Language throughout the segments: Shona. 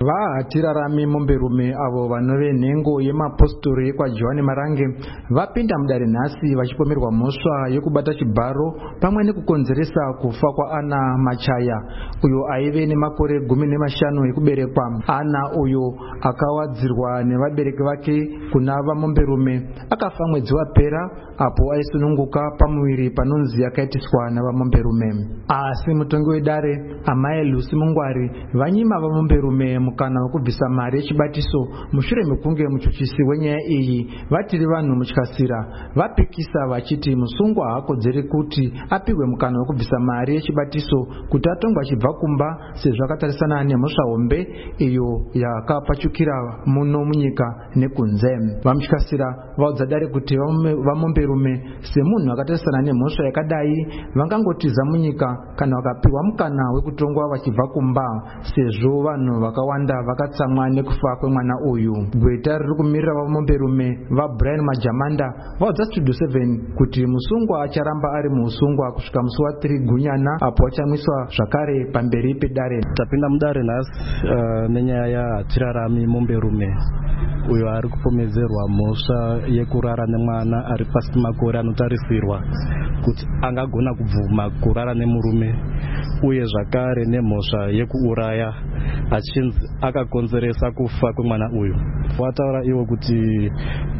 vahatirarami momberume avo vanove nhengo yemapostori kwa Johani Marange vapinda mudare nhasi vachipomerwa mhosva yekubata chibharo pamwe nekukonzeresa kufa kwaAna Machaya uyo aive nemakore 15 ekuberekwa. Ana uyo akawadzirwa nevabereki vake kuna vamomberume akafa mwedzi wapera apo aisununguka pamuviri panonzi akaitiswa navamomberume. Asi mutongi wedare Amai Lucy Mungwari vanyima vamomberume mukana wekubvisa mari yechibatiso mushure mekunge muchuchisi wenyaya iyi vatiri vanhu mutyasira vapikisa vachiti musungwa haakodzeri kuti apihwe mukana wekubvisa mari yechibatiso kuti atongwa achibva kumba sezvo akatarisana nemhosva hombe iyo yakapachukira muno munyika nekunze. Vamutyasira vaudza dare kuti vamomberume semunhu akatarisana nemhosva yakadai vangangotiza munyika kana vakapiwa mukana wekutongwa vachibva kumba sezvo vanhu vakawanda vakatsamwa nekufa kwemwana uyu. Gweta riri kumirira vamomberume vaBrian Majamanda vaudza Studio 7 kuti musungwa acharamba ari muusungwa kusvika musi wa3 Gunyana apo achamwiswa zvakare pamberi pedare. Tapinda mudare nhasi nenyaya yahatirarami momberume uyo ari kupomedzerwa mhosva yekurara nemwana ari pasi pemakore anotarisirwa kuti angagona kubvuma kurara nemurume uye zvakare nemhosva yekuuraya achinzi akakonzeresa kufa kwemwana uyu. Wataura iwo kuti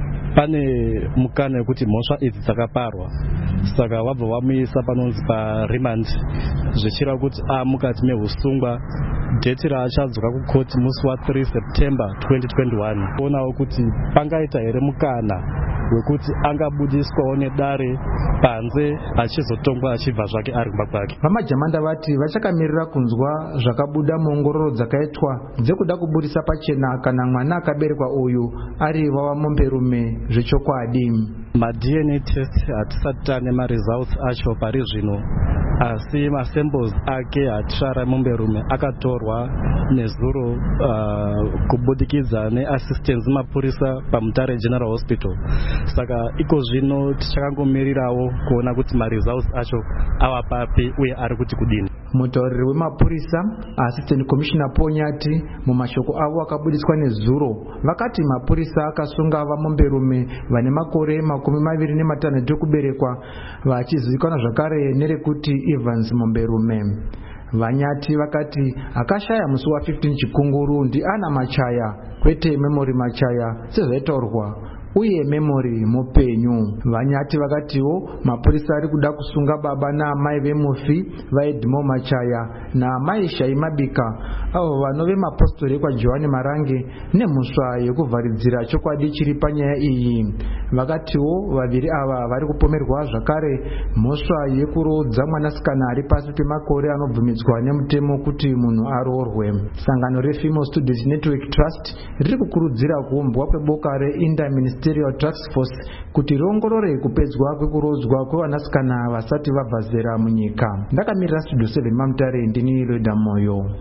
pane mukana wekuti mhosva idzi dzakaparwa, saka wabva wamuisa panonzi parimand zvichireva kuti mukati meusungwa. Dheti raachadzoka kukoti musi wa3 September 2021. Kuonawo kuti pangaita here mukana wekuti angabudiswawo nedare panze achizotongwa achibva zvake ari kumba kwake. VaMajamanda vati vachakamirira kunzwa zvakabuda muongororo dzakaitwa dzekuda kubudisa pachena kana mwana akaberekwa uyu ari wavamomberume zvechokwadi. MaDNA test hatisati tane maresults acho pari zvino, asi masamples ake hatirarami momberume akatorwa nezuro kubudikidza neassistance mapurisa paMutare General Hospital. Saka iko zvino tichakangomirirawo kuona kuti maresults acho ava papi uye ari kuti kudini. Mutauriri wemapurisa Assistant Commissioner Ponyati mumashoko avo akabudiswa nezuro vakati mapurisa akasunga vamomberume vane makore 25 ekuberekwa vachizivikanwa zvakare nerekuti Evans Momberume. Vanyati vakati akashaya musi wa15 Chikunguru ndiAna Machaya kwete Memory Machaya sezvaitaurwa uye Memory mupenyu. Vanyati vakatiwo mapurisa ari kuda kusunga baba naamai vemufi vaEdmo Machaya naamai Shai Mabika avo vanove mapostori kwa Johani Marange nemhosva yekuvharidzira chokwadi chiri panyaya iyi. Vakatiwo vaviri ava vari kupomerwa zvakare mhosva yekurodza mwanasikana ari pasi pemakore anobvumidzwa nemutemo kuti munhu aroorwe. Sangano reFemale Students Network Trust riri kukurudzira kuumbwa kweboka reInter-Ministerial Task Force kuti riongorore kupedzwa kwekurodzwa kwevanasikana vasati vabva zera munyika. Ndakamirira Studio 7 Mamutare, ndini Loida Moyo.